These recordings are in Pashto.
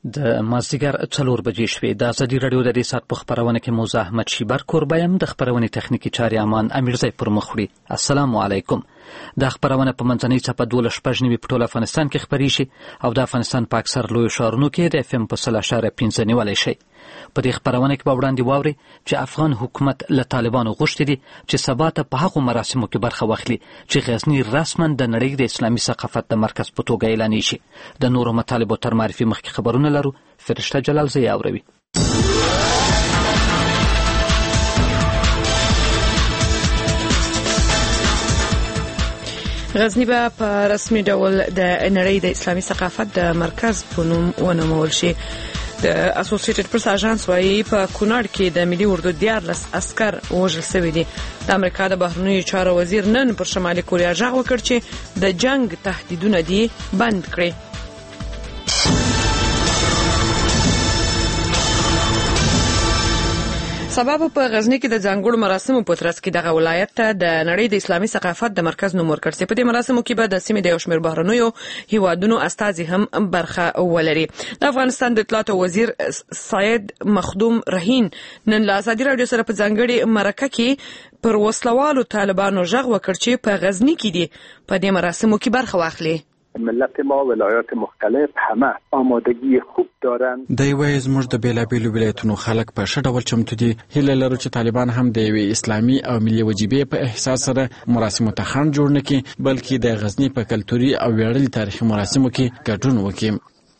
د مازدیګر 4 بجې شوې. د ازادي راډیو د دې ساعت په خبرونه کې موزه احمد شیبر کوربه یم. د خبرونې تخنیکی چارې امان امیرزی پر مخ وړي. السلام علیکم. د خبرونه په منځنۍ څپه 12.9 په ټول افغانستان کې خبرېږي او د افغانستان په اکثر لوی ښارونو کې د FM په 0.5 نیولای شي. په دې خبرونه کې به وړاندې واوري چې افغان حکومت له طالبانو غوښتي دي چې سبا ته په هغو مراسمو کې برخه واخلي چې غزنی رسما د نړۍ د اسلامي ثقافت د مرکز په توګه اعلان شي. د نورو مطالبو تر معرفي مخکې خبرونه لرو. فرشته جلال زی اوروي. غزنی به په رسمي ډول د نړۍ د اسلامي ثقافت د مرکز په نوم ونومول شي. د اسوسییټډ پریس اژانس وايي په کونړ کې د ملي اردو 14 عسكر وژل شوي دي. د امریکا د بهرنیو چارو وزیر نن پر شمالي کوریا ژغ وکړ چې د جنگ تهدیدونه دي بند کړي. سبب په غزنی کې د ځانګړو مراسمو په ترڅ کې دغه ولایت ته د نړۍ د اسلامي ثقافت د مرکز نوم ورکړل شي. په دې مراسمو کې به د سیمې د یو شمېر بهرنیو هیوادونو استازي هم برخه ولري. د افغانستان د اطلاعاتو وزیر سید مخدوم رهین نن له ازادي راډیو سره په ځانګړي مرکه کې پر وسلوالو طالبانو ژغ وکړ چې په غزنی کې دي په دې مراسمو کې برخه واخلي. ملت ما ولایات مختلف همه آمادگی خوب دارند. د وایي زموږ د بیلابیلو ولایتونو خلک په ښه ډول چمتو دي. هیله لرو چې طالبان هم د یوې اسلامي او ملي وجیبې په احساس سره مراسمو ته خنډ جوړ نه کړي بلکې د غزنی په کلتوري او ویاړلي تاریخي مراسمو کې ګډون وکړي.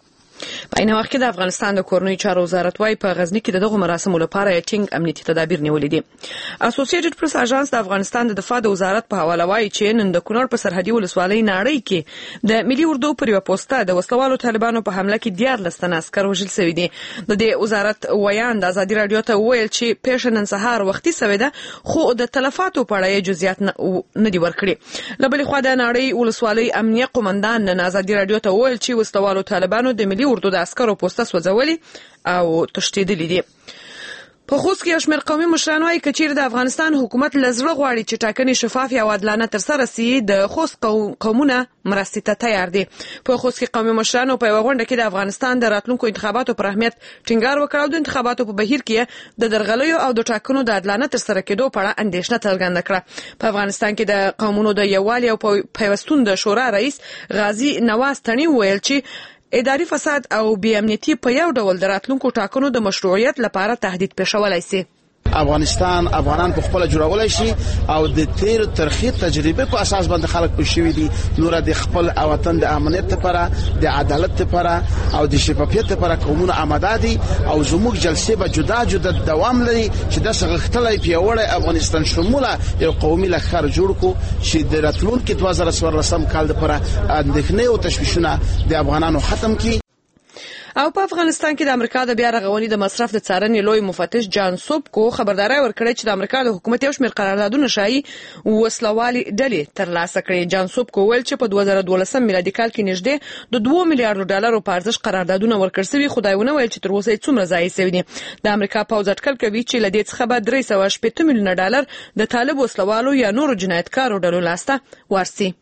په این وخت کې د افغانستان د کورنیو چارو وزارت وايي په غزنی کې دغه مراسمو لپاره ټینګ امنیتي تدابیر نیولې دي. اسوسییټډ پریس اژانس د افغانستان د دفاع د وزارت په حواله وايي چې نن د کونړ په سرحدي ولسوالۍ ناړۍ کې د ملي اردو پر یو پوسټه د وسلوالو طالبانو په حمله کې 14 تنه عسكر وژل شوي دي. د دې وزارت ویان د ازادي راډیو ته ویل چې پیښه نن سهار وختي شوې ده خو د تلفاتو په اړه جزئیات نه دي ورکړي. له بلې خوا د ناړۍ ولسوالۍ امنیه قومندان نن ازادي راډیو ته ویل چې وسلوالو طالبانو د ملي اردو د عسکرو پوسټه سوځولې او تشدیدلې دي. په خوست کې شمېر قومي مشران وايي کچیر د افغانستان حکومت لزړه غواړي چې ټاکنې شفاف او عادلانه ترسره شي د خوست قومونه مرستې ته تیار دي. په خوست کې قومي مشرانو په یوه غونډه کې د افغانستان د راتلونکو انتخاباتو پر اهمیت ټینګار وکړ او د انتخاباتو په بهیر کې د درغلیو او د ټاکنو د عادلانه ترسره کېدو په اړه اندېښنه څرګنده کړه. په افغانستان کې د قومونو د یووالي او پیوستون د شورا رئیس غازی نواز تڼي ویل چې اداري فساد او بې امنیتي په یو ډول د راتلونکو ټاکنو د مشروعیت لپاره تهدید پېښولی شي. افغانان په خپل جوړولای شي او د تیر ترخی تجربه په اساس باندې خلک پوښوي دي نور د خپل وطن د امنیت لپاره د عدالت لپاره او د شفافیت لپاره کومونه آماده دي او زموږ جلسه به جدا دوام لري چې د سغختلای پیوړی افغانستان شموله یو قومي لخر جوړ کو چې د راتلونکو 2014 کال لپاره اندېښنې او تشویشونه د افغانانو ختم کړي. او په افغانستان کې د امریکا د بیا رغونې د مصرف د څارنې لوی مفتش جان سوبکو خبرداري ورکړې چې د امریکا د حکومت یو شمېر قراردادونه شایي وسلوالي ډلې ترلاسه کړي. جان سوبکو ویل چې په 2012 میلادي کال کې نږدې د 2 میلیارډ ډالرو په ارزښت قراردادونه ورکړل شوي خدایونه ویل چې تر اوسه څومره ضایع شوي دي. د امریکا پوځ اټکل کوي چې لدې څخه به 380 میلیونه ډالر د طالب وسلوالو یا نورو جنایتکارو ډلو لاسته ورسي.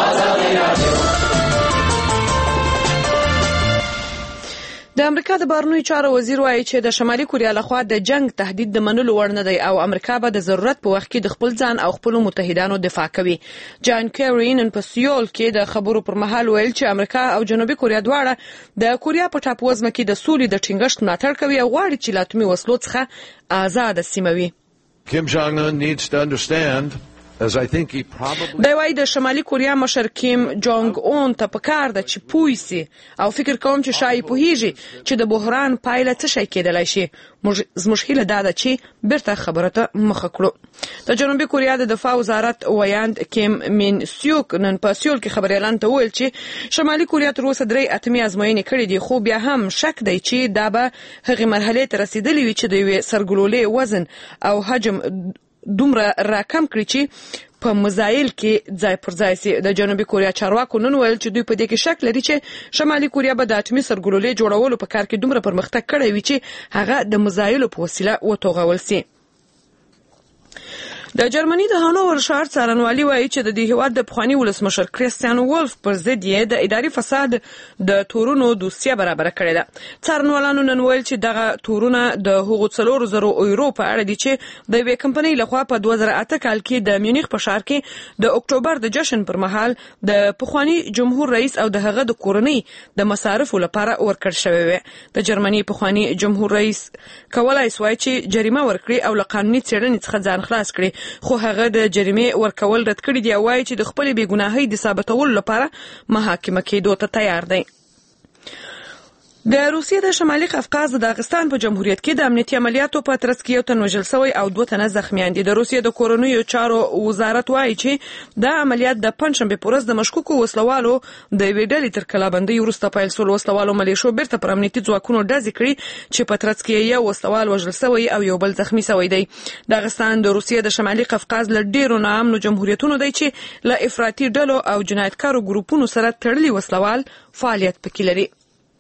د امریکا د بهرنیو چارو وزیر وايي چې د شمالي کوریا لخوا د جنگ تهدید د منلو وړ نه دی او امریکا به د ضرورت په وخت کې د خپل ځان او خپل متحدانو دفاع کوي. جان کیری نن په سیول کې د خبرو پر مهال ویل چې امریکا او جنوبي کوریا دواړه د کوریا په ټاپووزمه کې د سولې د ټینګښت ملاتړ کوي او غواړي چې له اتومي وسلو څخه آزاد سیمه وي. Kim Jong-un needs to understand د وای د شمالي کوریا مشر کیم جونګ اون ته پکار ده چې پوي سي او فکر کوم چې شای پوهیږي چې د بحران پایله څه شي کېدلای شي. زموږ هیله ده چې بیرته خبره ته مخ کړو. د جنوبي کوریا د دفاع وزارت ویاند کیم من سیوک نن په سیول کې خبر اعلان ته ویل چې شمالي کوریا تر اوسه 3 اتمي ازموینې کړې دي خو بیا هم شک دی چې دا به هغه مرحله ته رسیدلې وي چې د یو سرګلولې وزن او حجم دومره راکم کړی چې په مزایل کې ځای پر ځای سي. د جنوبي کوریا چارواکو نن ویل چې دوی په دې کې شک لري چې شمالي کوریا به د اتمي سرګلولې جوړولو په کار کې دومره پرمختګ کړی وي چې هغه د مزایلو په وسیله وتوغول سي. د جرمني د هانوور ښار څارنوالي وایي چې د دې هیواد د پخواني ولسمشر کریستیان ولف پر ضد یې د اداري فساد د تورونو دوسیه برابر کړې ده. څارنوالانو نن ویل چې دغه تورونه د هغو 4,000 یورو په اړه دي چې د یوې کمپنۍ لخوا په 2008 کال کې د میونخ په ښار کې د اکتوبر د جشن پر مهال د پخواني جمهور رئیس او د هغه د کورنۍ د مصارفو لپاره ورکړل شوی وي. د جرمني پخواني جمهور رئیس کولای شوی چې جریمه ورکړي او له قانوني څېړنې څخه ځان خلاص کړي، خو هغه د جریمې ورکول رد کړي دي او وایي چې د خپلې بېګناهۍ د ثابتولو لپاره محاکمه کېدو ته تیار دی. د روسیې د شمالي قفقاز د داغستان په جمهوریت کې د امنیتي عملیاتو په ترڅ کې 1 تن وژل شوی او 2 تنه زخمیان دي. د روسیې د کورنیو چارو وزارت وایي چې دا عملیات د پنځشنبې په ورځ د مشکوکو وسلوالو د یوې ډلې تر کلابندۍ وروسته پیل شول. وسلوالو ملیشو بیرته پر امنیتي ځواکونو ډزې کړي چې په ترڅ کې یو وسلوال وژل شوی او یو بل زخمی شوی دی. داغستان د روسیې د شمالي قفقاز له ډیرو ناامنو جمهوریتونو دی چې له افراطي ډلو او جنایتکارو ګروپونو سره تړلي وسلوال فعالیت پکې لري.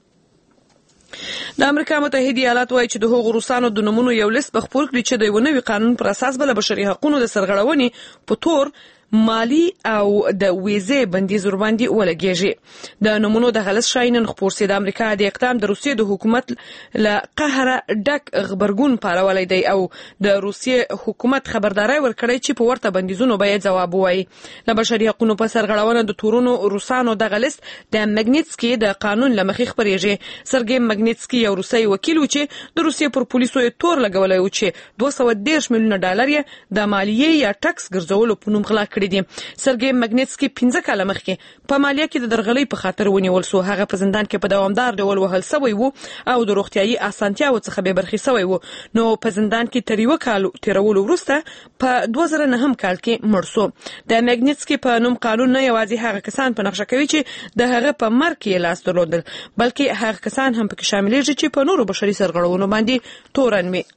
د امریکا متحده ایالات وایي چې د هغو روسانو د نومونو یو لیست به خپور کړي چې د یو نوي قانون پر اساس به د بشري حقوقو د سرغړونې په تور مالی او د ویزې بندیز ورباندې ولګېږي. د نومونو د غلط شای نن خپور سي. د امریکا د اقدام د روسیې د حکومت له قهره ډک غبرګون پارولی دی او د روسیې حکومت خبرداري ورکړی چې په ورته بندیزونو به ځواب ووایي. د بشري حقوقو په سرغړونه د تورونو روسانو د غلط د مګنیټسکي د قانون لمخې خبرېږي. سرګي مګنیټسکي یو روسي وکیل و چې د روسیې پر پولیسو تور لګولای و چې $210 میلیونه د مالیې یا ټکس ګرځولو په نوم غلا کړی دي. سرګي مګنیټسکي 15 کاله مخکې په مالیه کې د درغلۍ په خاطر ونیول شو. هغه په زندان کې په دوامدار ډول وهل شوی و او د روغتیايي اسانتیاوو څخه به برخې شوی و. نو په زندان کې تر یو کال تیرولو وروسته په 2009 کال کې مړ شو. د مګنیټسکي په نوم قانون نه یوازې هغه کسان په نقشه کوي چې د هغه په مرګ کې لاس درلودل، بلکې هغه کسان هم پکې شاملېږي چې په نورو بشري سرغړونو باندې تورن وي.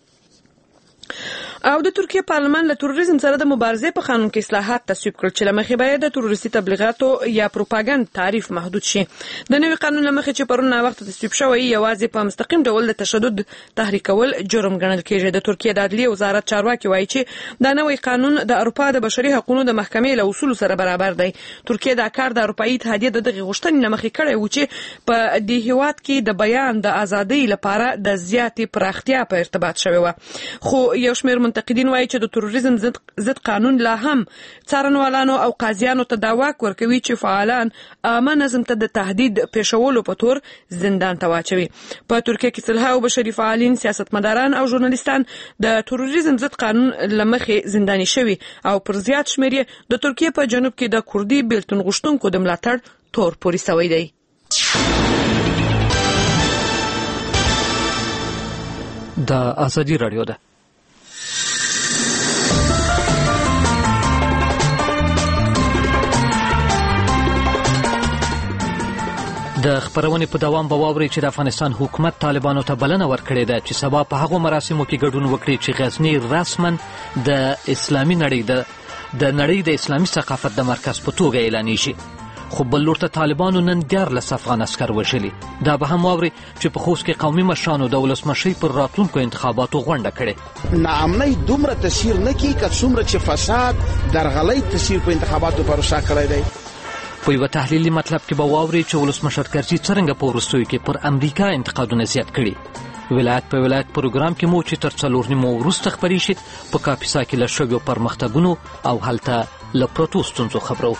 او د ترکیه پارلمان له تروریزم سره د مبارزې په قانون کې اصلاحات تصویب کړل چې لمخې باید د تروریستي تبلیغاتو یا پروپاګاندا تعریف محدود شي. د نوي قانون لمخې چې پرون وخت تصویب شوی یوازې په مستقیم ډول د تشدد تحریکول جرم ګڼل کېږي. د ترکیه د عدلیه وزارت چارواکي وایي چې دا نوی قانون د اروپا د بشري حقوقو د محکمې له اصولو سره برابر دی. ترکیه دا کار د اروپאי اتحادیه د دغه غوښتنې لمخې کړی و چې په دې هیواد کې د بیان د ازادۍ لپاره د زیاتې پراختیا په ارتباط شوی و. خو یو شمېر منتقدین وایي چې د تروریزم ضد قانون لا هم څارنوالانو او قاضیانو ته دا واک ورکوي چې فعالان عامه نظم ته د تهدید پیښولو په تور زندان ته واچوي. په ترکیه کې سلهاو بشري فعالین، سیاستمداران او ژورنالیستان د تروریزم ضد قانون لمخې زنداني شوي او پر زیات شمېر د ترکیه په جنوب کې د کوردي بیلتون غوښتونکو د ملاتړ تور پورې شوی دی. د ازادي رادیو ده. د خبرونې په دوام به واورئ چې د افغانستان حکومت طالبانو ته بلنه ورکړې ده چې سبا په هغو مراسمو کې ګډون وکړي چې غزني رسما د اسلامي نړۍ د اسلامي ثقافت د مرکز په توګه اعلانېږي. خو بل لور ته طالبانو نن 14 افغان عسکر وژلي. دا به هم واورئ چې په خوست کې قومي مشرانو د ولسمشۍ پر راتلونکو انتخاباتو غونډه کړې. ناامنۍ دومره تاثیر نه کوي که څومره چې فساد درغلۍ تاثیر په انتخاباتو پروسه کړی دی. په یو تحلیلي مطلب کې به واورئ چې ولسمشر کرزي څرنګه په وروستیو کې پر امریکا انتقادونه زیات کړي. ولایت په ولایت پروګرام کې مو چې تر 4 نیمو وروسته خپرې شي په کاپیسا کې له شویو پرمختګونو او هلته له پروتو ستونزو خبرو.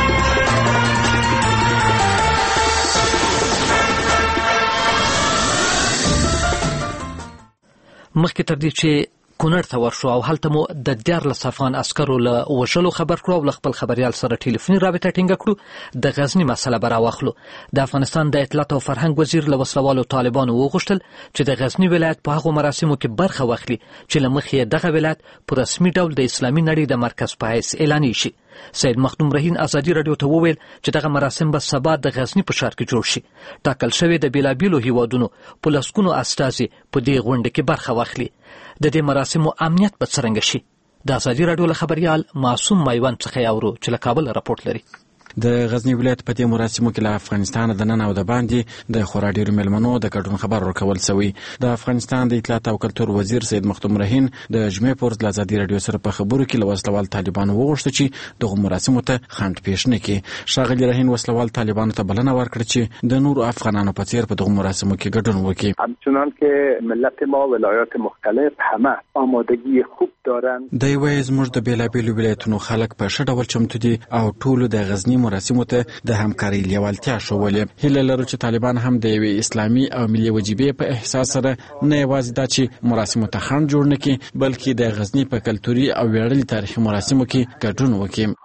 مخکې تر دې چې کونړ ته ورشو او هلته مو د 14 افغان عسکرو له وژلو خبر کړو او له خپل خبريال سره ټلیفوني رابطه ټینګه کړو. د غزني مسله به راواخلو. د افغانستان د اطلاعات او فرهنګ وزیر له وسلوالو طالبانو وغوښتل چې د غزني ولایت په هغو مراسمو کې برخه واخلي چې له مخې دغه ولایت په رسمي ډول د اسلامي نړۍ د مرکز په حیث اعلاني شي. سید مخدوم رهین ازادي رادیو ته وویل چې دغه مراسم به سبا د غزني په ښار کې جوړ شي. ټاکل شوی د بیلابیلو هیوادونو په لسګونو استازي په دې غونډه کې برخه واخلي. د دې مراسمو امنیت به څرنګه شي؟ د ازادي رادیو له خبريال معصوم میوند څخه اورو چې له کابل راپورټ لري. د غزنی ولایت په دې مراسمو کې له افغانستان د نن او د باندې د خورا ډیرو مېلمنو د ګډون خبر ورکول شوی. د افغانستان د اطلاعات او کلتور وزیر سید مختوم رهین د جمعې پر ورځ له ازادي راډیو سره په خبرو کې له وسلوال طالبانو وغوښتل چې دغه مراسمو ته خنډ پیښ نه کړي. ښاغلي رهین وسلوال طالبانو ته بلنه ورکړه چې د نورو افغانانو په څیر په دغه مراسمو کې ګډون وکړي. همچنان که ملت ما ولایات مختلف همه آمادگی خوب دارند. د یوې زموږ د بیلابیلو ولایتونو خلک په ښه ډول چمتو دي او ټولو د غزنی مراسمو ته د همکارۍ لیوالتیا ښودلې. هیله لرو چې طالبان هم د یوې اسلامي او ملي وجیبې په احساس سره نه یوازې دا چې مراسمو ته خنډ جوړ نه کړي بلکې د غزنی په کلتوري او ویاړلي تاریخي مراسمو کې ګډون وکړي.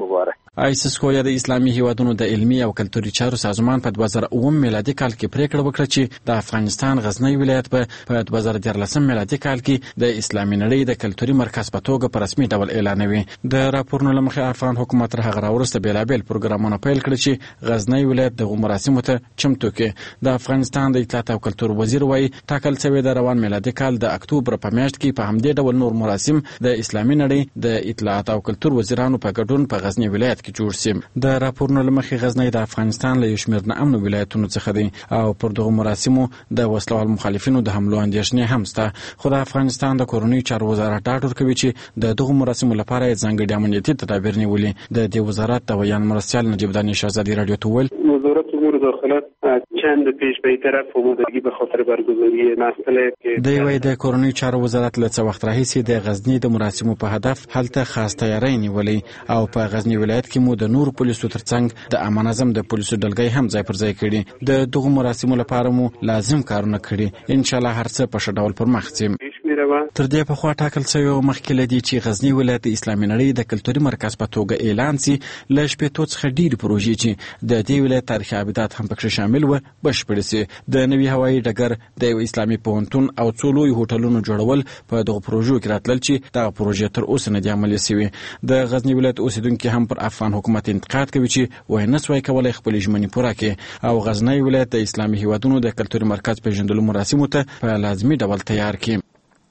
آیسیسکو یا د اسلامي هیوادونو د علمي او کلتوري چارو سازمان په 2009 میلادي کال کې پریکړه وکړه چې د افغانستان غزنی ولایت په 2013 میلادي کال کې د اسلامي نړۍ د کلتوري مرکز په توګه په رسمي ډول اعلانوي. د راپورونو له مخې افغان حکومت تر هغه وروسته بیلابیل پروګرامونه پیل کړل چې غزنی ولایت د مراسمو ته چمتو کړي. د افغانستان د اطلاعات او کلتور وزیر وایي ټاکل شوی د روان میلادي کال د اکتوبر په میاشت کې په همدې ډول نور مراسم د اسلامي نړۍ د اطلاعات او کلتور وزیرانو په ګډون په غزنی ولایت کې جوړ شي. د راپورونو له مخې غزنی د افغانستان له یو شمېر ناامنو ولایتونو څخه دی او پر دغه مراسمو د وسلوال مخالفینو د حملو اندېښنې هم شته. خو د افغانستان د کورنیو چارو وزارت ډاډ ورکوي چې د دغه مراسمو لپاره یې ځانګړي امنیتي تدابیر نیولي. د دې وزارت د ویان مرستیال نجیب دانش آزادی رادیو ته وویل وزارت امور داخله چند پیش به طرف آمادگی به خاطر برگزاری مسئله د یوې د کورنیو چارو وزارت له څه وخت راهیسې د غزنی د مراسمو په هدف هلته خاص تیاری نیولې او په غزنی ولایت کې مو د نور پولیسو ترڅنګ د امان اعظم د پولیسو ډلګۍ هم ځای پر ځای کړي. د دغه مراسمو لپاره مو لازم کارونه کړي. ان شاء الله هر څه په ښه ډول پر مخ ځي. تر دې په خوا ټاکل شوی مخکې لدی چې غزنی ولایت د اسلامي نړۍ د کلتوري مرکز په توګه اعلان شي. له شپېتو څخه ډېرې پروژې چې د دې ولایت تاریخي ابدات هم پکې شامل و بشپړې شي. د نوي هوایي ډګر د یو اسلامي پوهنتون او څو لوی هوټلونو جوړول په دغه پروژو کې راتلل چې دغه پروژې تر اوسه نه دي عملي شوي. د غزنی ولایت اوسیدونکي هم پر افغان حکومت انتقاد کوي چې وای نه سوای کولای خپلې ژمنې پوره کړي او غزنی ولایت د اسلامي هیوادونو د کلتوري مرکز پیژندلو مراسمو ته په لازمي ډول تیار کړي.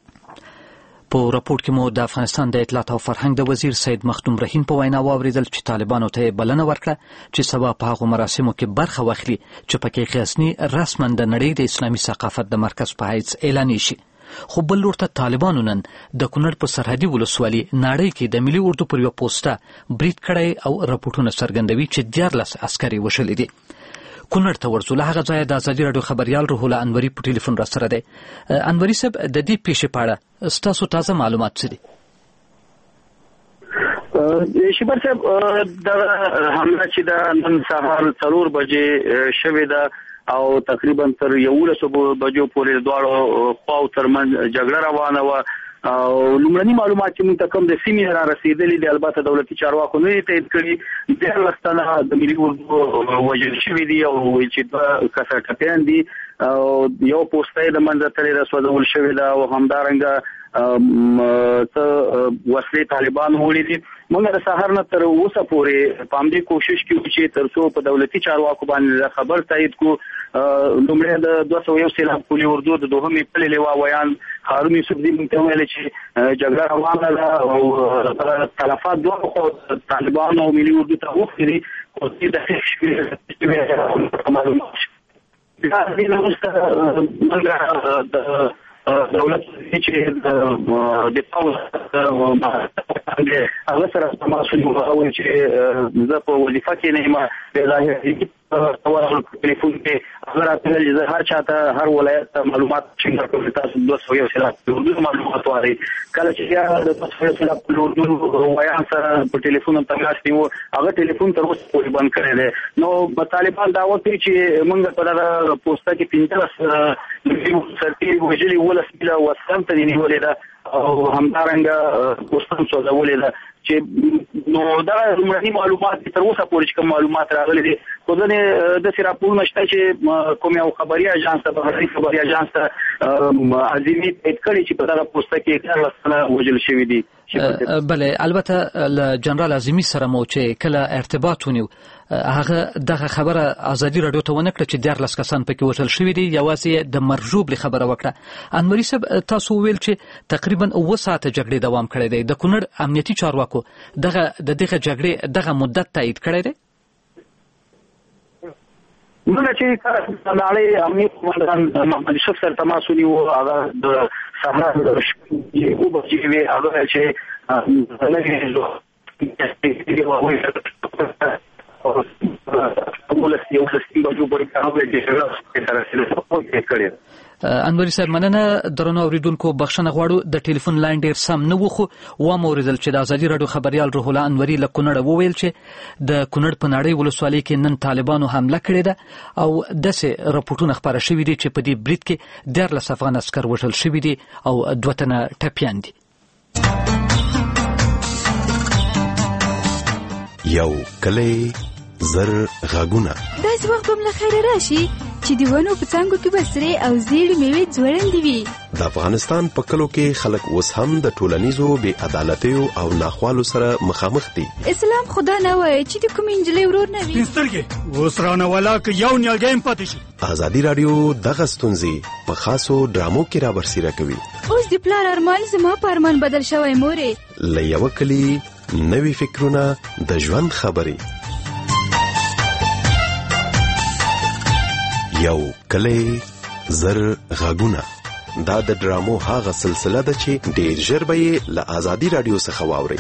په راپور کې مو د افغانستان د اطلاعات او فرهنګ د وزیر سید مختوم رهین په وینا واوریدل چې طالبانو ته بلنه ورکړه چې سبا په هغه مراسمو کې برخه واخلي چې پکې غزنی رسما د نړۍ د اسلامي ثقافت د مرکز په حیث اعلان شي. خو بل لور ته طالبانو نن د کونړ په سرحدي ولسوالي ناړۍ کې د ملي اردو پر یو پوسټه برید کړی او راپورټونه څرګندوي چې 14 عسکري وشلي دي. کونړ ته ورځو. له هغه ځایه د ازادي راډیو خبريال روح الله انوري په ټلیفون را سره دی. انوري صاحب د دې پیښې په اړه ستاسو تازه معلومات څه دي؟ شبر صاحب د حمله چې د نن سهار 4 بجې شوې ده او تقریبا تر 11 بجو پورې دواړو خواو ترمنځ جګړه روانه و او لومړني معلومات چې موږ ته کوم د سیمې را رسیدلي دي البته دولتي چارواکو نه تایید کړي. د لستانه د ملي اردو وجل شوی دی او چې د کسر ټپیان دي او یو پوسټه د منځ ته رسول شوی دا او همدارنګه څه وسلې طالبان وړي دي. موږ د سهار نه تر اوسه پورې په همدې کوشش کوو چې ترڅو په دولتي چارواکو باندې خبر تایید کو. لومړی د 201 سیلاب پولی اردو د دوهمې پلې لوا ویان هارون یوسف دې موږ ته ویل چې جګړه روانه ده او تلفات دوه خو طالبان او ملي اردو ته وخوري او دې د معلومات دا دې نو د دولت چې د پاوز هغه سره تماسونه او چې زه په وظیفه کې نه ما د ظاهري ټلیفون کې هغه راځي چې هر چاته هر ولایت معلومات څنګه کوي تاسو 201 سره اردو معلومات واري کله چې یا د 201 سره اردو وایان سره په ټلیفون تماس نیو هغه ټلیفون تر اوسه پورې بند کړی دی. نو طالبان دا وایي چې موږ په دغه پوسټه کې 15 سرتي وجلي ولا سبيله وسلم ته نیولې ده او همدارنګه پوسټم سوځولې ده چې نو دا لومړني معلومات تر اوسه پورې کوم معلومات راغلي دي. خو ځنه د سراپورونه شته چې کوم یو خبري اژانس ته بهرني خبري اژانس ته عظیمي تایید کړي چې په دغه پوسټه کې لسنه وجل شوی دي. بله البته جنرال عظیمی سره مو چې کله ارتباط ونیو هغه دغه خبره ازادي راډیو ته ونه کړ چې 14 کسان پکې وژل شوي دي. یوازې د مرجوب خبره وکړه. انوري صاحب تاسو ویل چې تقریبا 9 ساعته جګړې دوام کړی دی. د کونړ امنیتي چارواکو دغه جګړې دغه مدت تایید کړی دی. نو چې نړۍ امنیت قومندان محمد یوسف سره تماس ونیو هغه د سهار د شپې یو بجې وی هغه چې انوري صاحب مننه. درنو اوریدونکو بخښنه غواړو د ټلیفون لاین ډیر سم نه وخو و موریدل چې د ازادي رادیو خبريال روح الله انوري له کونړ وویل چې د کونړ په نړۍ ولسوالۍ کې نن طالبانو حمله کړې ده او داسې راپورټونه خبره شوي دي چې په دې برید کې 14 افغان عسكر وژل شوي دي او 2 تنه ټپيان دي. یو کلی زر غاګونه داسې وخت هم له خیره راشي چې د ونو په څانګو کې به سرې او زیړې میوې ځوړندې وي. د افغانستان په کلو کې خلک اوس هم د ټولنیزو بې عدالتیو او ناخوالو سره مخامخ دي. اسلام خدا نه وایي چې د کومې نجلۍ ورور نه وي. سترګې اوس رانه ولا که یو نیالګی هم پاتې شي. ازادي رادیو دغه ستونزې په خاصو ډرامو کې را برسېره کوي. اوس د پلار ارمان زما په ارمان بدل شوی مورې. له یوه کلي نوي فکرونه د ژوند خبرې. یو کلی زر غاګونه دا د ډرامو هغه سلسله ده چې ډیر ژر به یې له ازادي رادیو څخه واورئ.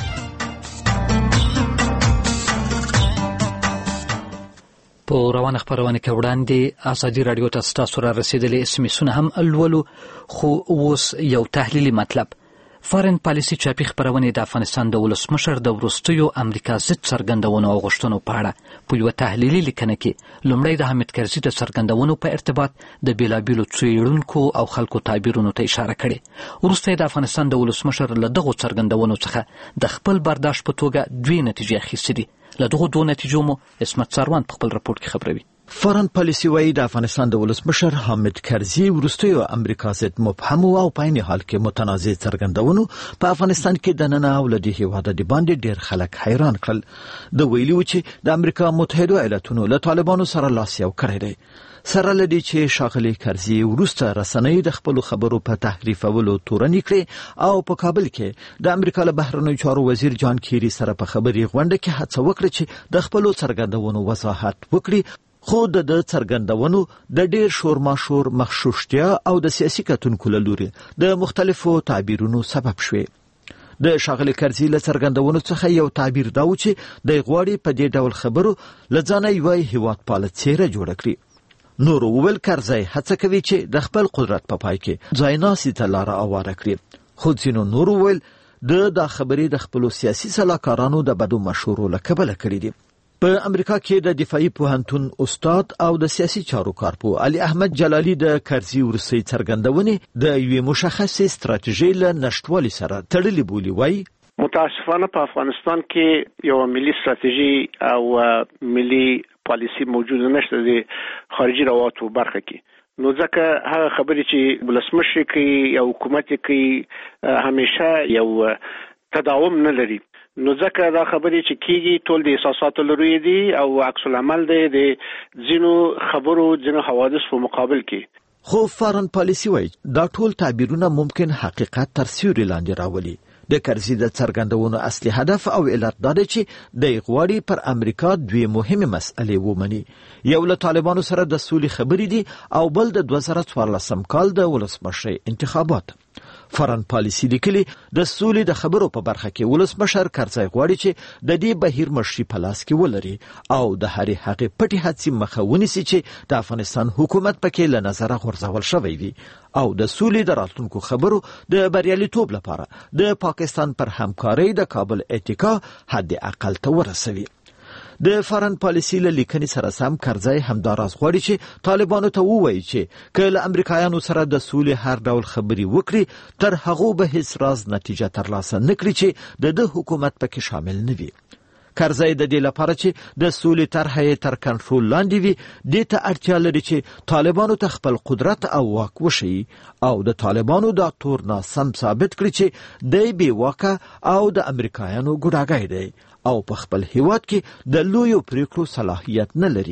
په روانه خبرونه کې وړاندې ازادي رادیو ته ستاسو را رسیدلې اسمسونه هم الولو خو اوس یو تحلیلي مطلب. فارن پالیسي چاپی خبرونه د افغانستان د ولسمشر د وروستیو امریکا ضد څرګندونو او غوښتنو په اړه په یو تحلیلي لیکنه کې لومړی د حامد کرزي د څرګندونو په ارتباط د بیلابیلو څېړونکو او خلکو تعبیرونو ته اشاره کړې. وروسته د افغانستان د ولسمشر له دغو څرګندونو څخه د خپل برداشت په توګه 2 نتیجې اخیستې دي. له دغو 2 نتیجو مو اسمت ساروان په خپل راپور کې خبروي. فارن پالیسی وایي د افغانستان د ولسمشر حامد کرزي وروستیو امریکا ضد مبهم او په عین حال کې متنازع څرګندونو په افغانستان کې د نن او لدی هیواده د باندې ډیر خلک حیران کړل. د ویلي و چې د امریکا متحده ایالاتونو له طالبانو سره لاس یو کړی دی. سره لدی چې شاغلي کرزي وروسته رسنۍ د خپل خبرو په تحریفولو تورنې کړې او په کابل کې د امریکا له بهرنیو چارو وزیر جان کیری سره په خبري غونډه کې هڅه وکړه چې د خپل څرګندونو وضاحت وکړي. خو د څرګندونو د ډیر شورماشور مخشوشتیا او د سیاسي کتونکو له لوري د مختلفو تعبیرونو سبب شوه. د شاغلي کرزي له څرګندونو څخه یو تعبیر دا و چې د غواړي په دې ډول خبرو لځانه یوه هیواد پاله څیره جوړ کړي. نور ویل کرزي هڅه کوي چې د خپل قدرت په پای کې ځایناسي ته لار اواره کړي. خو ځینو نور ویل د خبرې د خپل سیاسي سلاکارانو د بدو مشورو له کبله کړی دي. په امریکا کې د دفاعي پوهنتون استاد او د سیاسي چارو کارپو علي احمد جلالي د کرزي ورسي څرګندونې د یوې مشخصې ستراتیژي له نشټوالي سره تړلې بولي. وایي متاسفانه په افغانستان کې یو ملي ستراتیژي او ملي پالیسي موجود نشته د خارجي رواتو برخه کې. نو ځکه هغه خبرې چې ولسمشر کوي او حکومت کوي همیشه یو تداوم نه لري. نو ځکه دا خبرې چې کیږي ټول د احساساتو لري دي او عکس العمل دی د ځینو خبرو ځینو حوادث په مقابل کې. خو فارن پالیسی وایي دا ټول تعبیرونه ممکن حقیقت تر سیوري لاندې راولي. د کرزي د څرګندونو اصلي هدف او علت دا دی چې د غواړي پر امریکا 2 مهمه مسئلې ومني. یو له طالبانو سره د سولې خبرې دي او بل د 2014 کال د ولسمشر انتخابات. فارن پالیسی لیکلي د سولې د خبرو په برخه کې ولسمشر کرزي غواړي چې د دې بهیر مشري په لاس کې ولري او د هرې هغې پټې هڅې مخه ونیسي چې د افغانستان حکومت پکې له نظره غورځول شوی وي او د سولې د راتلونکو خبرو د بریالیتوب لپاره د پاکستان پر همکارۍ د کابل اتکا حد اقل ته ورسوي. د فارن پالیسی له لیکنې سره سم کرزي همداراز غواړي چې طالبانو ته ووایي چې کله امریکایانو سره د سولې هر ډول خبري وکړي تر هغه به هیڅ راز نتیجه ترلاسه نکړي چې د حکومت پکې شامل نه وي. کرزي د دې لپاره چې د سولې طرحه تر کنټرول لاندې وي د ته اړتیا لري چې طالبانو ته خپل قدرت او واک وشي او د طالبانو د تور ناسم ثابت کړي چې د بې واکه او د امریکایانو ګډاګای دی او په خپل هیواد کې د لویو پریکړو صلاحیت نه لري.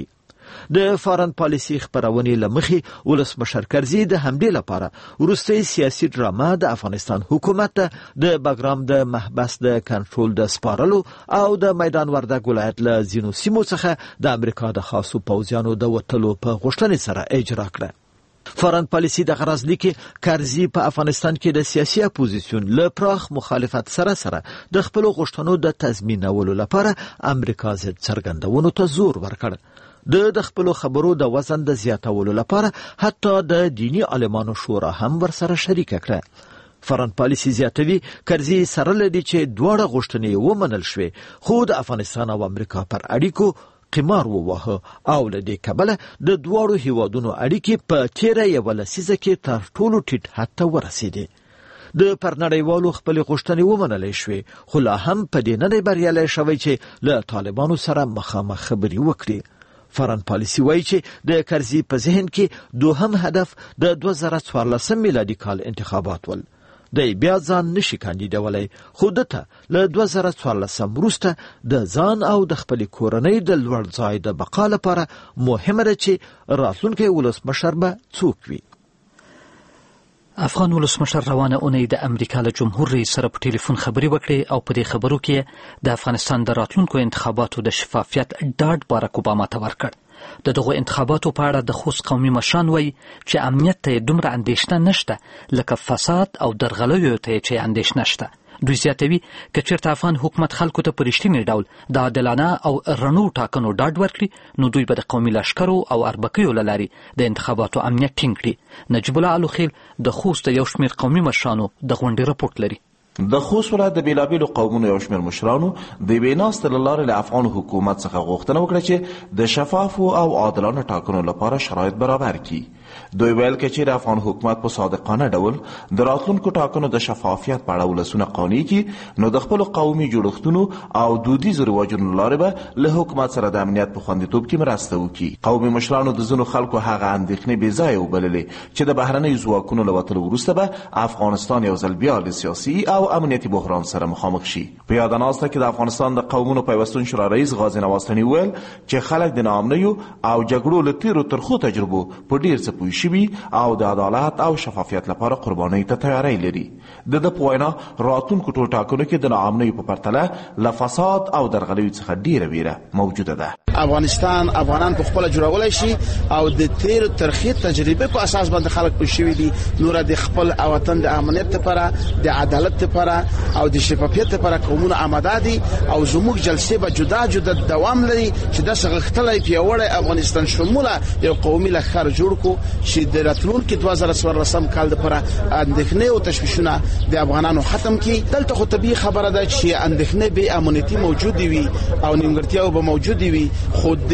د فارن پالیسي خبرونې لمخې ولسمشر کرزي د همدې لپاره وروستي سیاسي ډرامه د افغانستان حکومت د بګرام د محبس د کنټرول د سپارلو او د میدان وردګ ولایت له ځینو سیمو څخه د امریکا د خاصو پوځیانو د وټلو په غوښتنې سره اجرا کړه. فارن پالیسي د غرض لیکي کرزي په افغانستان کې د سیاسي اپوزیسیون له پراخ مخالفت سره د خپل غوښتنو د تضمینولو لپاره امریکا ضد څرګندونو ته زور ورکړ. د خپل خبرو د وزن د زیاتولو لپاره حتی د دینی عالمانو شورا هم ورسره شریک کړه. فارن پالیسي زیاتوي کرزي سره لدی چې دواړه غوښتنې ومنل شوې خو د افغانستان او امریکا پر اړیکو قمار ووهه او له دې کبله د دواړو هیوادونو اړیکې په تیره یوه لسیزه کې تر ټولو ټیټ حد ته ورسېدې. د پرنړیوالو خپل غوښتنې ومنلې شوې خو لا هم په دې نه دی بریالی شوی چې له طالبانو سره مخامخ خبرې وکړي. فارن پالیسي وایي چې د کرزي په ذهن کې دوهم هدف د 2014 میلادي کال انتخابات ول. د بیا ځان نشي کاندیدولای خو دته له 2014 وروسته د ځان او د خپل کورنۍ د لوړ ځای د بقا لپاره مهمه ده چې راتلونکي ولسمشر به څوک وي. افغان ولسمشر روانه اونۍ د امریکا له جمهور رئیس سره په ټلیفون خبرې وکړې او په دې خبرو کې د افغانستان د راتلونکو انتخاباتو د شفافیت ډاډ بارک اوباما ته ورکړ. د دغو انتخاباتو په اړه د خوست قومي مشران وایي چې امنیت ته دومره اندېښنه نشته لکه فساد او درغلیو ته چې اندېښنه شته. دوی زیاتوي که چېرته افغان حکومت خلکو ته په رښتیني ډول د عادلانه او رڼو ټاکنو ډاډ ورکړي نو دوی به د قومي لښکرو او اربکیو له لارې د انتخاباتو امنیت ټینګ کړي. نجیب الله الوخیل د خوست یو شمېر قومي مشرانو د غونډې رپورټ لري. د خوست ولایت د بیلابیلو قومونو یو شمېر مشرانو د یوې ناستې له لارې له افغان حکومت څخه غوښتنه وکړه چې د شفافو او عادلانه ټاکنو لپاره شرایط برابر کړي. دوی ویل که چیرې افغان حکومت په صادقانه ډول د راتلونکو ټاکنو د شفافیت په اړه ولسونه قانع کړي نو د خپلو قومي جوړښتونو او دودیزو رواجونو له لارې به له حکومت سره د امنیت په خوندیتوب کې مرسته وکړي. قومي مشرانو د ځینو خلکو هغه اندېښنې بې ځایه وبللې چې د بهرنیو ځواکونو له وتلو وروسته به افغانستان یو ځل بیا له سیاسي او امنیتي بحران سره مخامخ شي. په یاده ناسته کې د افغانستان د قومونو پیوستون شورا رئیس غازي نواز تنی ویل چې خلک د ناامنیو او جګړو له تیرو ترخو تجربو په ډیر څه پوه شوي او د عدالت او شفافیت لپاره قربانۍ ته تیاری لري. د په وینا راتلونکو ټول ټاکنو کې د ناامنیو په پرتله له فساد او درغلیو څخه ډیره ویره موجوده ده. افغانان په خپل جوړولای شي او د تیر ترخی تجربه په اساس باندې خلک پوه شوي دي نور د خپل او وطن د امنیت لپاره د عدالت لپاره او د شفافیت لپاره قومونه آماده دي او زموږ جلسې به جدا جدا دوام لري چې د څغختلې پیوړې افغانستان شموله یو قومي لخر جوړ کو چې د راتلونکي 2014 کال لپاره اندېښنې او تشویشونه د افغانانو ختم کی. دلته خو طبيعي خبره ده چې اندېښنې به امنیتي موجود وي او نیمګړتیاو به موجود وي خو د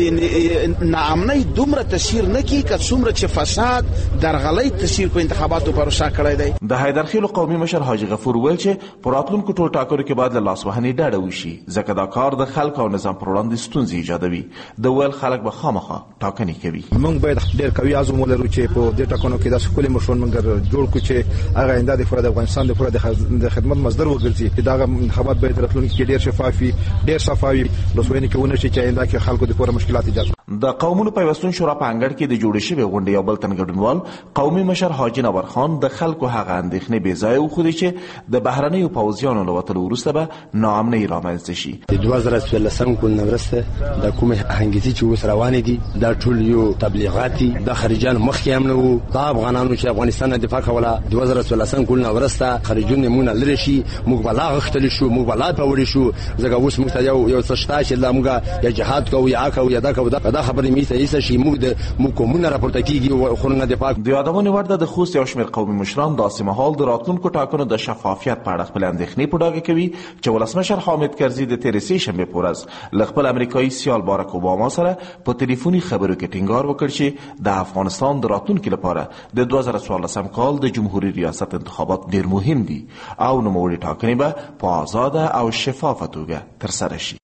ناامنۍ دومره تاثیر نه کوي که څومره چې فساد درغلۍ تاثیر په انتخاباتو پروسه کړی دی. د حیدرخیل قومي مشر حاجی غفور ویل چې په راتلونکو ټول ټاکنو کې باید له لاسوهنې ډډه وشي ځکه دا کار د خلکو او نظام پر وړاندې ستونزې ایجادوي. د ویل خلک به خامخا ټاکنې کوي. موږ باید ډېر قوي عزم ولرو چې په دې ټاکنو کې داسې کلی مشران موږ جوړ کړو چې هغه آینده د افغانستان لپاره د خدمت مصدر وګرځي چې دا انتخابات باید راتلونکي کې ډېر شفافي ډېر صفاوي لاسوهنې کې ونه شي چې آینده کې خلکو د پوره مشکلات ایجاد. د قومونو پیوستون شورا په انګړ کې د جوړې شوې غونډې یو بل تن ګډونوال قومي مشر حاجي نور خان د خلکو هغه اندېښنې بې ځایه وښودې چې د بهرنیو پوځیانو له وتلو وروسته به ناامنۍ رامنځته شي. د 2014 کال نه وروسته د کومې اهنګیزي چې اوس روانې دي دا ټول یو تبلیغات دي. د خارجيان مخکې هم نه وو. دا افغانانو چې افغانستان نه دفاع کوله 2014 کال نه وروسته خارجيان مونږ لري شي موږ بلا غختل شو موږ بلا پوړې شو ځکه اوس موږ ته یو څه شته چې موږ یا جهاد کوو یا کوو یا دا خبرې میته ایسه شي موږ کومونه راپورته کیږي او خورنه دفاع. د یادونه ورده د خوست یو شمېر قومي مشران داسې مهال د راتلونکو ټاکنو د شفافیت په اړه خپل اندېښنې په ډاګه کوي چې ولسمشر حامد کرزي د تېرې سې شنبې په ورځ له خپل امریکایي سیال باراک اوباما سره په ټلیفوني خبرو کې ټینګار وکړ چې د افغانستان د راتلونکي لپاره د 2014 کال د جمهوریت ریاست انتخابات ډېر مهم دي او نوموړي ټاکنې به په آزاده او شفافه توګه ترسره شي.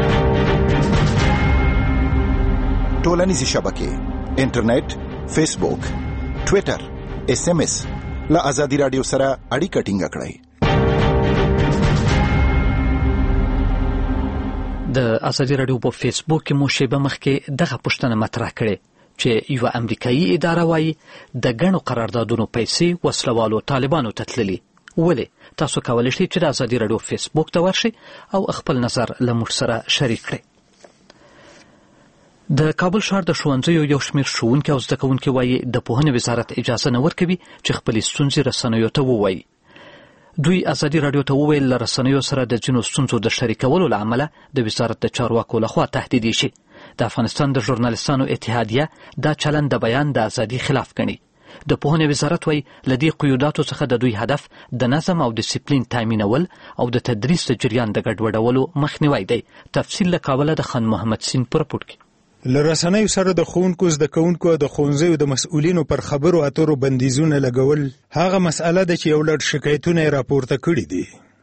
ټولنیزې شبکې انټرنیټ، فیسبوک، ټویټر، SMS له آزادي رادیو سره اړیکه ټینګه کړئ. د ازادي رادیو په فیسبوک کې مو شیبه مخکې دغه پوښتنه مطرح کړې چې یو امریکایي اداره وایي د ګڼو قراردادونو پیسې وسلوالو طالبانو ته تللي. ولې تاسو کولی شئ چې د ازادي رادیو فیسبوک ته ورشئ او خپل نظر له موږ سره شریک کړئ. د کابل ښار د ښوونځیو یو شمېر ښوونکي او زده کوونکي وایي د پوهنې وزارت اجازه نه ورکوي چې خپلې ستونزې رسنیو ته ووایي. دوی ازادي رادیو ته وویل له رسنیو سره د ځینو ستونزو د شریکولو له امله د وزارت د چارواکو لخوا تهدیدي شي. د افغانستان د ژورنالستانو اتحادیه دا چلند د بیان د ازادي خلاف ګڼي. د پوهنې وزارت وایي له دې قیوداتو څخه د دوی هدف د نظم او ډیسپلین تامینول او د تدریس د جریان د ګډوډولو مخنیوی دی. تفصیل له کابله د خان محمد سین پر رپورټ کې. له رسنیو سره د ښوونکو، زده کوونکو او د ښوونځیو د مسؤلینو پر خبرو اترو بندیزونه لګول هغه مسأله ده چې یو لړ شکایتونه یې راپورته کړي دي.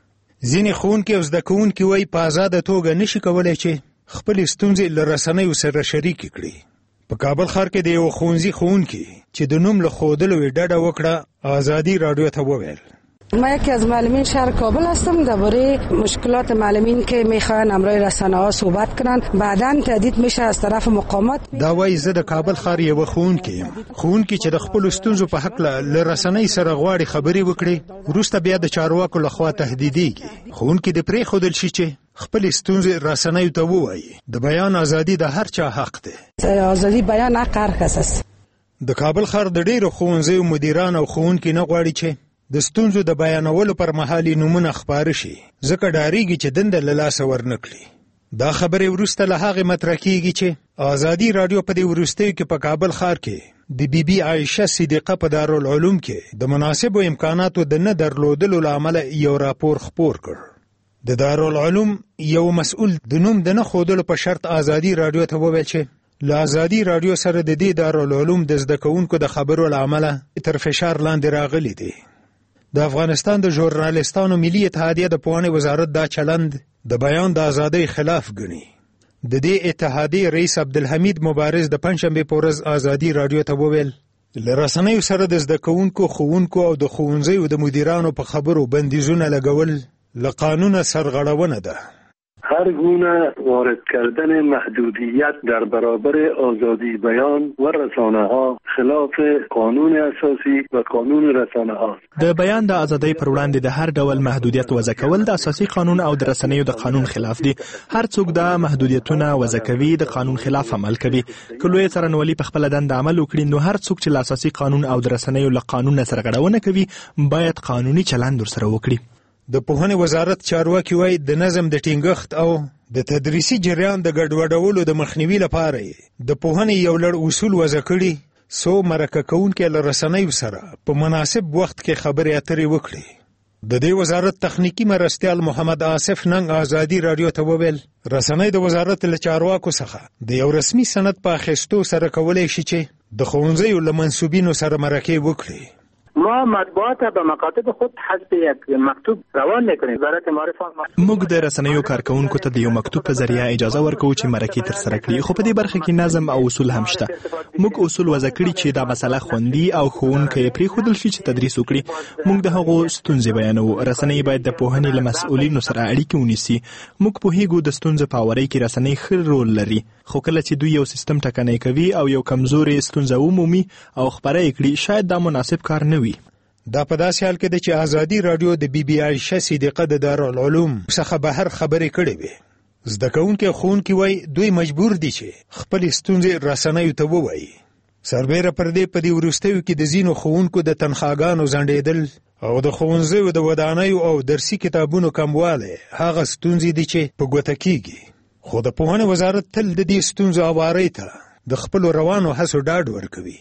ځینې ښوونکي او زده کوونکي وایي په ازاده توګه نشي کولی چې خپلې ستونزې له رسنیو سره شریکې کړي. په کابل ښار کې د یو ښوونځي ښوونکي چې د نوم له ښودلو یې ډډه وکړه ازادي رادیو ته وویل: ما یکی از معلمین شهر کابل هستم. درباره مشکلات معلمین که میخوان امروی رسانه‌ها صحبت کنن بعداً تهدید میشه از طرف مقامات. دا وایي زه د کابل ښار یو ښوونکی یم چې د خپلو ستونزو په هکله له رسنۍ سره غواړي خبرې وکړي، وروسته بیا د چارواکو لخوا تهدیدېږي. ښوونکي دې پرېښودل شي چې خپلې ستونزې رسنیو ته ووایي. د بیان ازادي د هر چا حق دی. ازادي بیان حق هر کس است. د کابل ښار د ډېرو ښوونځیو مدیران او ښوونکي نه غواړي چې د ستونزو د بیانولو پر مهال نومونه خپاره شي، ځکه ډاریږي چې دنده له لاسه ورنکړي. دا خبرې وروسته له هغې مطرح کیږي چې ازادي رادیو په دې وروستیو کې په کابل ښار کې د بی عایشه صدیقه په دارالعلوم کې د مناسبو امکاناتو د نه درلودلو له امله یو راپور خپور کړ. د دارالعلوم یو مسؤل د نوم د نه ښودلو په شرط ازادي رادیو ته وویل چې له ازادي رادیو سره د دې دارالعلوم د زده کوونکو د خبرو له امله تر فشار لاندې راغلي دي. د افغانستان د ژورنالستانو ملي اتحادیه د پوهنې وزارت دا چلند د بیان د ازادۍ خلاف ګڼي. د دې اتحادیې رئیس عبدالحمید مبارز د پنجشنبې په ورځ ازادي رادیو ته وویل: له رسنیو سره د زده کوونکو، ښوونکو او د ښوونځیو د مدیرانو په خبرو بندیزونه لګول له قانونه سرغړونه ده. هر گونه وارد کردن محدودیت در برابر آزادی بیان و رسانه ها خلاف قانون اساسی و قانون رسانه ها. د بیان د ازادۍ پر وړاندې د هر ډول محدودیت وضع کول د اساسي قانون او د رسنیو د قانون خلاف دي. هر څوک دا محدودیتونه وضع کوي د قانون خلاف عمل کوي. که لوی څارنوالي په خپل دنده عمل وکړي، نو هر څوک چې له اساسي قانون او د رسنیو له قانون سرغړونه کوي باید قانوني چلند ورسره وکړي. د پوهنې وزارت چارواکي وایي د نظم د ټینګښت او د تدریسي جریان د ګډوډولو د مخنیوي لپاره د پوهنې یو لړ اصول وضع کړي، څو مرکه کوونکي له رسنیو سره په مناسب وخت کې خبرې اترې وکړي. د دې وزارت تخنیکی مرستیال محمد آصف ننګ ازادي رادیو ته وویل: رسنۍ د وزارت له چارواکو څخه د یو رسمي سند په اخیستو سره کولی شي چې د ښوونځیو له منصوبینو سره مرکې وکړي. ما مطبوعات به مکاتب خود حذف یک مکتوب روان میکنیم. وزارت معرفت موږ د رسنیو کارکونکو ته د یو مکتوب په ذریعه اجازه ورکوو چې مرکې ترسره کړي، خو په دې برخه کې نظم او اصول هم شته. موږ اصول وضع کړي چې دا مسله خوندي او ښوونکی پرېښودل شي چې تدریس وکړي. موږ د هغو ستونزې بیانوو. رسنۍ باید د پوهنې له مسؤلینو سره اړیکې ونیسي. موږ پوهیږو د ستونزو په اورۍ کې رسنۍ ښه رول لري، خو کله چې دوی یو سیستم ټکنی کوي او یو کمزورې ستونزه ومومي او خپره یې کړي، شاید دا مناسب کار نه وي. دا په داسې حال کې ده چې ازادي رادیو د بی عایشه صدیقه د دارالعلوم څخه بهر خبرې کړې وې. زده کوونکي او ښوونکي وایي دوی مجبور دي چې خپلې ستونزې رسنیو ته ووایي. سربیره پر دې په دې وروستیو کې د ځینو ښوونکو د تنخواګانو ځنډېدل او د ښوونځیو د ودانیو او درسي کتابونو کموالی هغه ستونزې دي چې په ګوته کېږي. خو د پوهنې وزارت تل د دې ستونزو هوارۍ ته د خپلو روانو هڅو ډاډ ورکوي.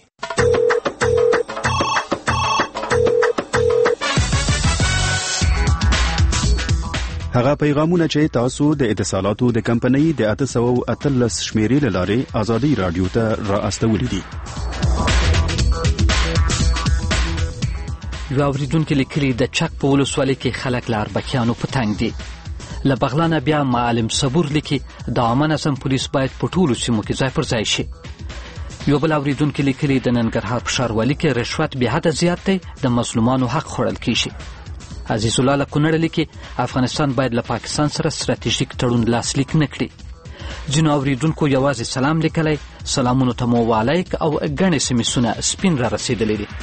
هغه پیغامونه چې تاسو د اتصالاتو د کمپنۍ د 813 شمیرې له لارې ازادي رادیو ته را استولې دي. یو اوریدونکو لیکلي د چک په ولسوالۍ کې خلک له اربکیانو په تنګ دي. له بغلانه بیا معلم صبور لیکي د عامه نظم پولیس باید په ټولو سیمو کې ځای پر ځای شي. یو بل اوریدونکو لیکلي د ننګرهار په ښاروالۍ کې رشوت بې حده زیات دی، د مظلومانو حق خوړل کیږي. عزیز الله له کونړ لیکي افغانستان باید له پاکستان سره ستراتیژیک تړون لاسلیک نه کړي. ځینو اوریدونکو یوازې سلام لیکلی، سلامونو ته مو وعلیک او ګڼې سمیسونه سپین را رسېدلی دي.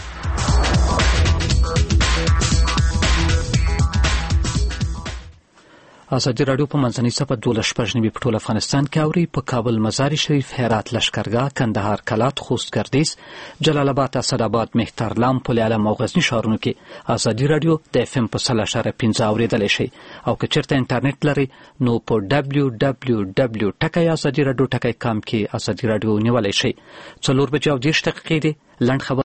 ازادي راډیو په منځنۍ صفحه 12 په ټول افغانستان کې اوري. په کابل، مزار شریف، هرات، لشکرګاه، کندهار، کلات، خوست، ګردیز، جلال آباد، اسداباد، مهترلام، پل علم او غزنی ښارونو کې ازادي راډیو د FM په 100.5 اوریدلی شي او که چیرته انټرنیټ لري نو په www.azadiradio.com کې ازادي راډیو نیولی شي. 4:30 دي لنډ خبر